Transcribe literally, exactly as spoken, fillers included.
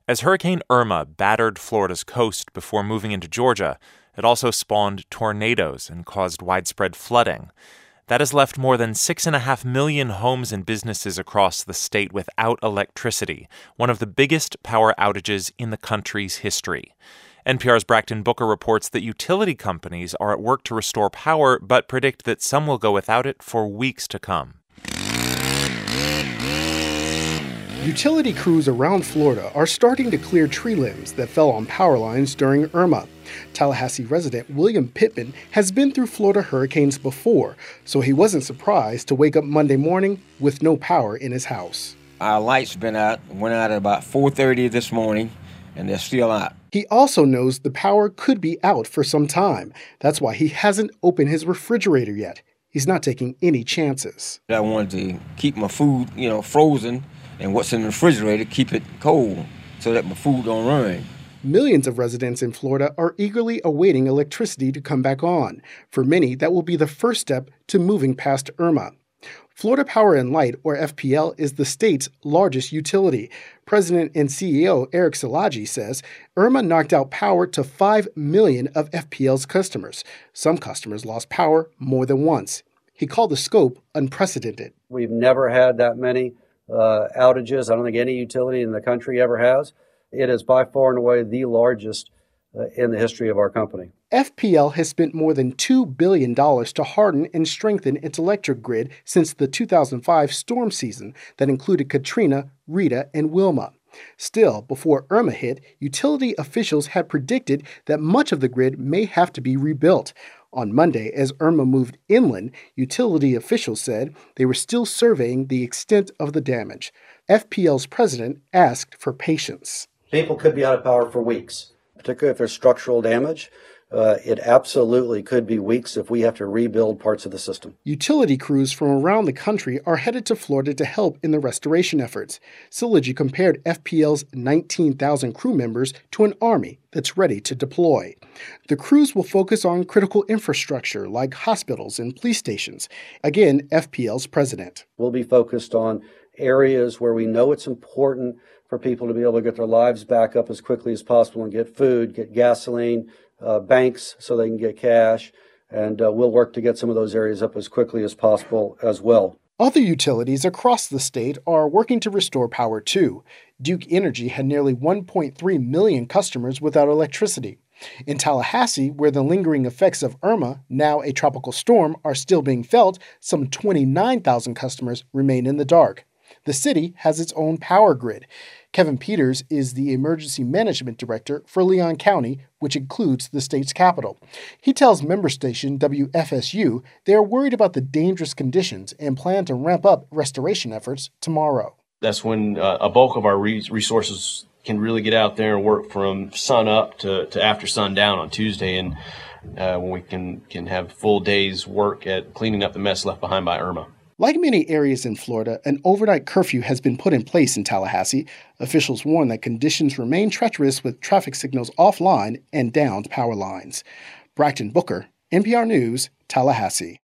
As Hurricane Irma battered Florida's coast before moving into Georgia, it also spawned tornadoes and caused widespread flooding. That has left more than six and a half million homes and businesses across the state without electricity, one of the biggest power outages in the country's history. N P R's Brackton Booker reports that utility companies are at work to restore power, but predict that some will go without it for weeks to come. Utility crews around Florida are starting to clear tree limbs that fell on power lines during Irma. Tallahassee resident William Pittman has been through Florida hurricanes before, so he wasn't surprised to wake up Monday morning with no power in his house. Our lights been out, went out at about four thirty this morning, and they're still out. He also knows the power could be out for some time. That's why he hasn't opened his refrigerator yet. He's not taking any chances. I wanted to keep my food, you know, frozen, and what's in the refrigerator, keep it cold so that my food don't run. Millions of residents in Florida are eagerly awaiting electricity to come back on. For many, that will be the first step to moving past Irma. Florida Power and Light, or F P L, is the state's largest utility. President and C E O Eric Szilagyi says Irma knocked out power to five million of F P L's customers. Some customers lost power more than once. He called the scope unprecedented. We've never had that many uh, outages. I don't think any utility in the country ever has. It is by far and away the largest uh, in the history of our company. F P L has spent more than two billion dollars to harden and strengthen its electric grid since the two thousand five storm season that included Katrina, Rita, and Wilma. Still, before Irma hit, utility officials had predicted that much of the grid may have to be rebuilt. On Monday, as Irma moved inland, utility officials said they were still surveying the extent of the damage. F P L's president asked for patience. People could be out of power for weeks, particularly if there's structural damage. Uh, it absolutely could be weeks if we have to rebuild parts of the system. Utility crews from around the country are headed to Florida to help in the restoration efforts. Szilagyi compared F P L's nineteen thousand crew members to an army that's ready to deploy. The crews will focus on critical infrastructure like hospitals and police stations. Again, F P L's president. We'll be focused on areas where we know it's important for people to be able to get their lives back up as quickly as possible and get food, get gasoline, Uh, banks so they can get cash, and uh, we'll work to get some of those areas up as quickly as possible as well. Other utilities across the state are working to restore power too. Duke Energy had nearly one point three million customers without electricity. In Tallahassee, where the lingering effects of Irma, now a tropical storm, are still being felt, some twenty-nine thousand customers remain in the dark. The city has its own power grid. Kevin Peters is the emergency management director for Leon County, which includes the state's capital. He tells member station W F S U they are worried about the dangerous conditions and plan to ramp up restoration efforts tomorrow. That's when uh, a bulk of our re- resources can really get out there and work from sun up to, to after sundown on Tuesday, and uh, when we can, can have full day's work at cleaning up the mess left behind by Irma. Like many areas in Florida, an overnight curfew has been put in place in Tallahassee. Officials warn that conditions remain treacherous with traffic signals offline and downed power lines. Brackton Booker, N P R News, Tallahassee.